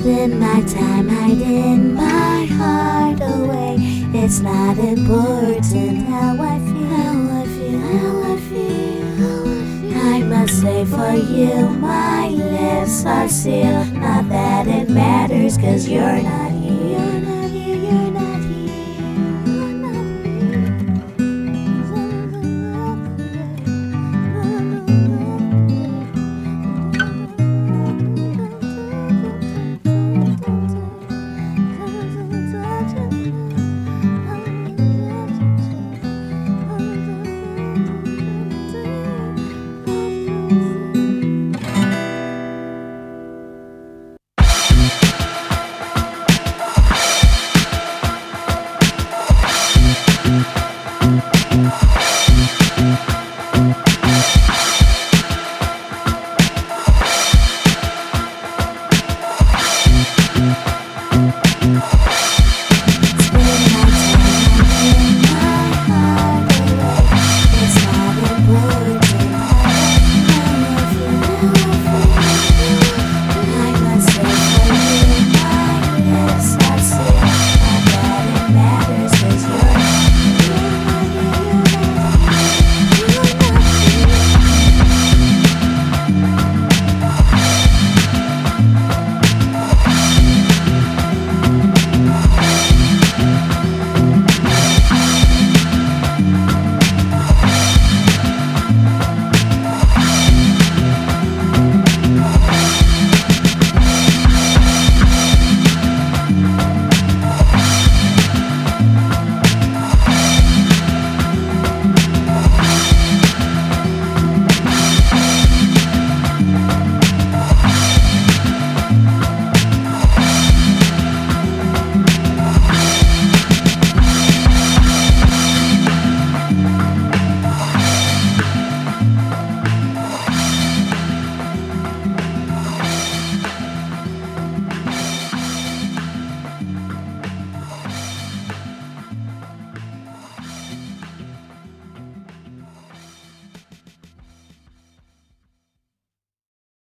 spend my time hiding my heart away. It's not important how I feel, how I feel, how I feel. I must say for you, my lips are sealed. Not that it matters, 'cause you're not here.